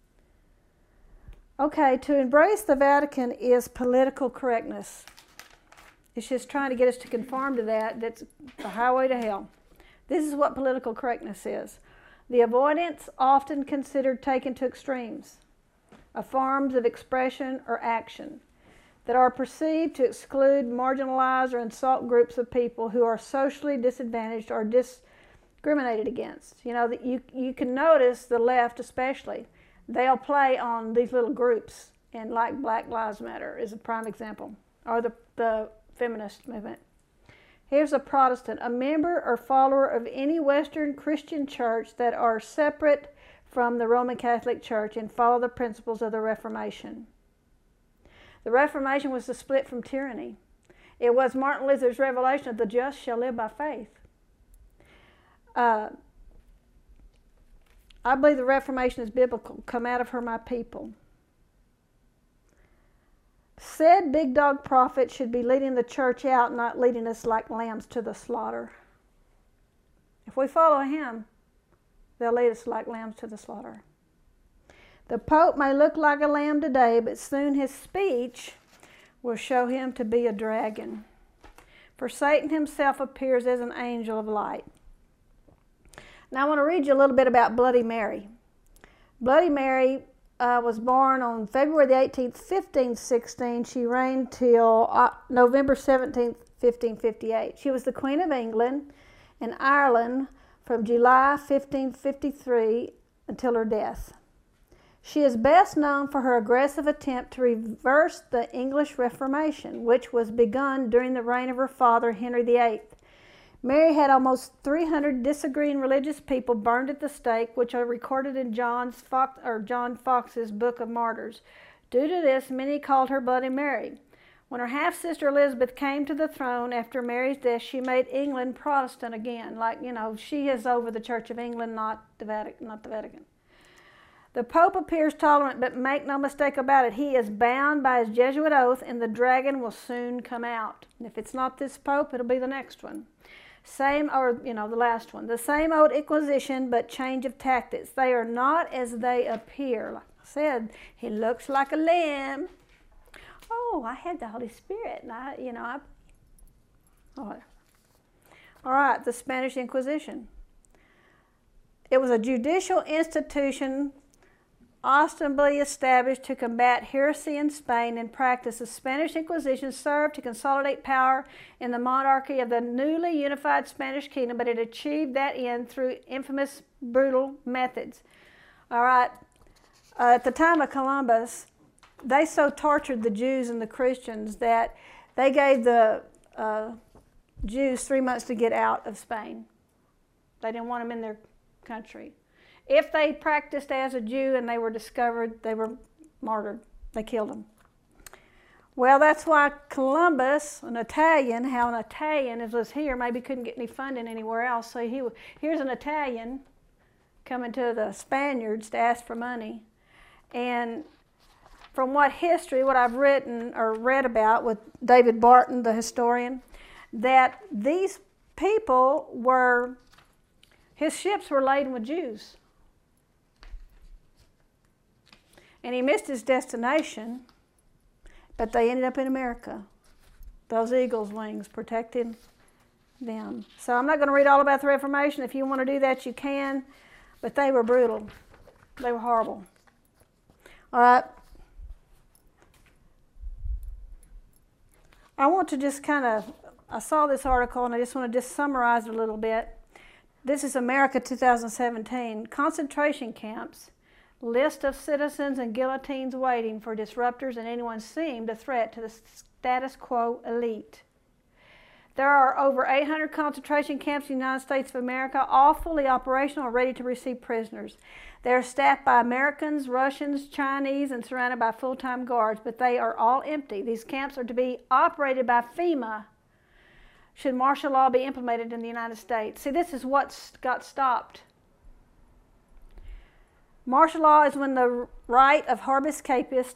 Okay, to embrace the Vatican is political correctness. It's just trying to get us to conform to that. That's the highway to hell. This is what political correctness is. The avoidance often considered taken to extremes of forms of expression or action that are perceived to exclude, marginalize, or insult groups of people who are socially disadvantaged or discriminated against. You know, that you, you can notice the left especially, they'll play on these little groups, and like Black Lives Matter is a prime example, or the, the feminist movement. Here's a Protestant, a member or follower of any Western Christian church that are separate from the Roman Catholic Church and follow the principles of the Reformation. The Reformation was the split from tyranny. It was Martin Luther's revelation of the just shall live by faith. Uh, I believe the Reformation is biblical. Come out of her, my people. Said big dog prophet should be leading the church out, not leading us like lambs to the slaughter. If we follow him, they'll lead us like lambs to the slaughter. The Pope may look like a lamb today, but soon his speech will show him to be a dragon. For Satan himself appears as an angel of light. Now I want to read you a little bit about Bloody Mary. Bloody Mary uh, was born on February the eighteenth, fifteen sixteen. She reigned till uh, November seventeenth, fifteen fifty-eight. She was the Queen of England and Ireland from July fifteen fifty-three until her death. She is best known for her aggressive attempt to reverse the English Reformation, which was begun during the reign of her father, Henry the eighth. Mary had almost three hundred disagreeing religious people burned at the stake, which are recorded in John's Fox, or John Fox's Book of Martyrs. Due to this, many called her Bloody Mary. When her half-sister Elizabeth came to the throne after Mary's death, she made England Protestant again. Like, you know, she is over the Church of England, not the Vatican. Not the Vatican. The Pope appears tolerant, but make no mistake about it, he is bound by his Jesuit oath, and the dragon will soon come out. And if it's not this Pope, it'll be the next one. Same, or, you know, the last one. The same old Inquisition, but change of tactics. They are not as they appear. Like I said, he looks like a lamb. Oh, I had the Holy Spirit, and I, you know, I... Oh. All right, the Spanish Inquisition. It was a judicial institution ostensibly established to combat heresy in Spain. In practice, the Spanish Inquisition served to consolidate power in the monarchy of the newly unified Spanish kingdom, but it achieved that end through infamous, brutal methods. All right, uh, at the time of Columbus, they so tortured the Jews and the Christians that they gave the uh, Jews three months to get out of Spain. They didn't want them in their country. If they practiced as a Jew and they were discovered, they were martyred. They killed them. Well, that's why Columbus, an Italian, how an Italian was here, maybe couldn't get any funding anywhere else. So he, here's an Italian coming to the Spaniards to ask for money. And from what history, what I've written or read about with David Barton, the historian, that these people were, his ships were laden with Jews. And he missed his destination, but they ended up in America. Those eagle's wings protecting them. So I'm not going to read all about the Reformation. If you want to do that, you can. But they were brutal. They were horrible. All right. I want to just kind of, I saw this article and I just want to just summarize it a little bit. This is America two thousand seventeen. Concentration camps. List of citizens and guillotines waiting for disruptors and anyone seemed a threat to the status quo elite. There are over eight hundred concentration camps in the United States of America, all fully operational and ready to receive prisoners. They are staffed by Americans, Russians, Chinese, and surrounded by full-time guards, but they are all empty. These camps are to be operated by FEMA should martial law be implemented in the United States. See, this is what got stopped. Martial law is when the right of habeas corpus,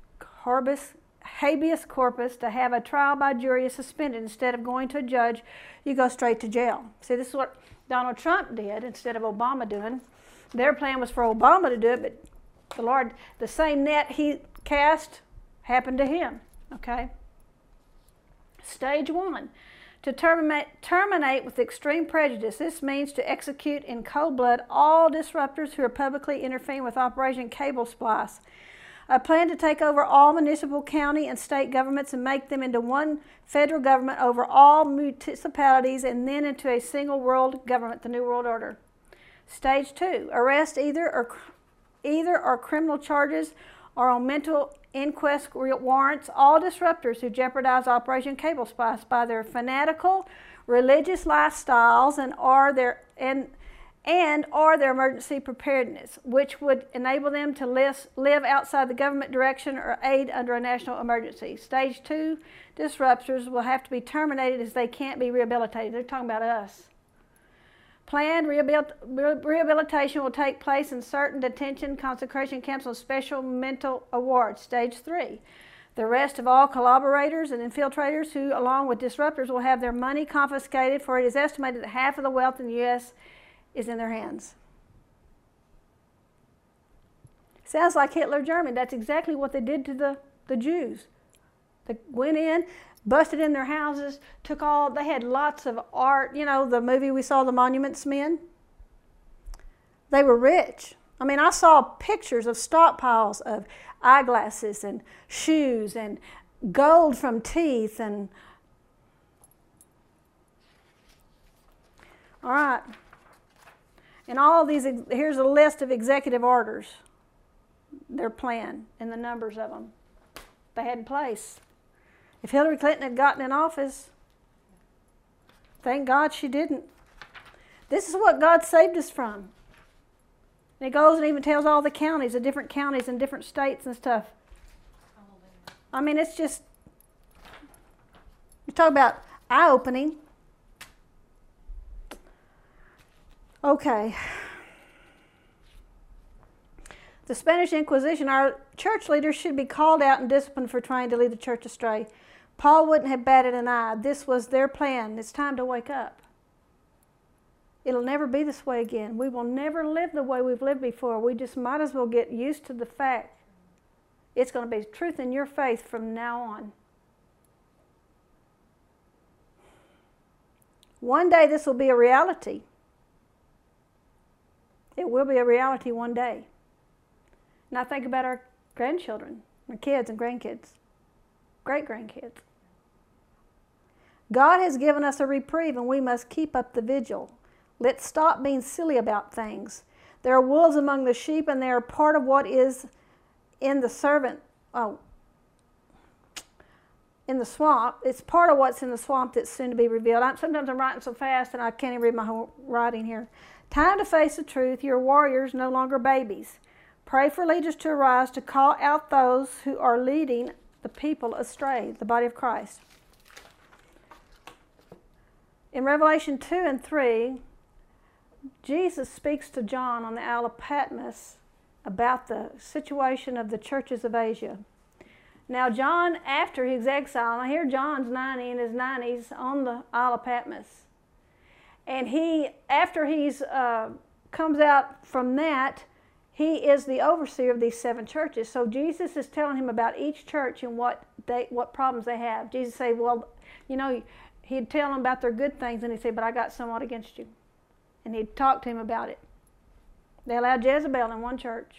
habeas corpus to have a trial by jury is suspended. Instead of going to a judge, you go straight to jail. See, this is what Donald Trump did instead of Obama doing. Their plan was for Obama to do it, but the Lord, the same net he cast happened to him. Okay? Stage one. To terminate, terminate with extreme prejudice. This means to execute in cold blood all disruptors who are publicly interfering with Operation Cable Splice. A plan to take over all municipal, county, and state governments and make them into one federal government over all municipalities and then into a single world government, the New World Order. Stage two. Arrest either or, either or criminal charges or on mental inquest warrants all disruptors who jeopardize Operation Cable Splice by their fanatical religious lifestyles and or their and and or their emergency preparedness, which would enable them to live, live outside the government direction or aid under a national emergency. Stage two disruptors will have to be terminated as they can't be rehabilitated. They're talking about us. Planned rehabilitation will take place in certain detention concentration camps on special mental awards. Stage three. The rest of all collaborators and infiltrators who, along with disruptors, will have their money confiscated, for it is estimated that half of the wealth in the U S is in their hands. Sounds like Hitler Germany. That's exactly what they did to the, the Jews. They went in, busted in their houses, took all, they had lots of art. You know, the movie we saw, The Monuments Men? They were rich. I mean, I saw pictures of stockpiles of eyeglasses and shoes and gold from teeth and... All right. And all these, here's a list of executive orders, their plan, and the numbers of them they had in place. If Hillary Clinton had gotten in office, thank God she didn't. This is what God saved us from. And it goes and even tells all the counties, the different counties and different states and stuff. I mean, it's just, you talk about eye-opening. Okay. The Spanish Inquisition, our church leaders should be called out and disciplined for trying to lead the church astray. Paul wouldn't have batted an eye. This was their plan. It's time to wake up. It'll never be this way again. We will never live the way we've lived before. We just might as well get used to the fact it's going to be truth in your faith from now on. One day this will be a reality. It will be a reality one day. Now think about our grandchildren, our kids and grandkids, great-grandkids. God has given us a reprieve and we must keep up the vigil. Let's stop being silly about things. There are wolves among the sheep and they are part of what is in the servant oh, in the swamp. It's part of what's in the swamp that's soon to be revealed. I'm, sometimes I'm writing so fast and I can't even read my whole writing here. Time to face the truth. You're warriors, no longer babies. Pray for leaders to arise to call out those who are leading the people astray, the body of Christ. In Revelation two and three, Jesus speaks to John on the Isle of Patmos about the situation of the churches of Asia. Now John, after his exile, and here John's ninety in his nineties on the Isle of Patmos. And he, after he's uh, comes out from that, he is the overseer of these seven churches. So Jesus is telling him about each church and what they, what problems they have. Jesus say, well, you know, he'd tell them about their good things, and he'd say, but I got somewhat against you. And he'd talk to him about it. They allowed Jezebel in one church.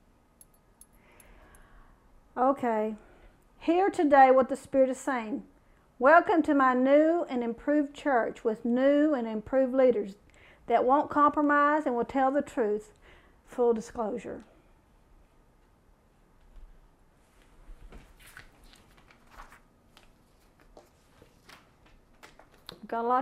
Okay. Hear today what the Spirit is saying. Welcome to my new and improved church with new and improved leaders that won't compromise and will tell the truth. Full disclosure. Got a lot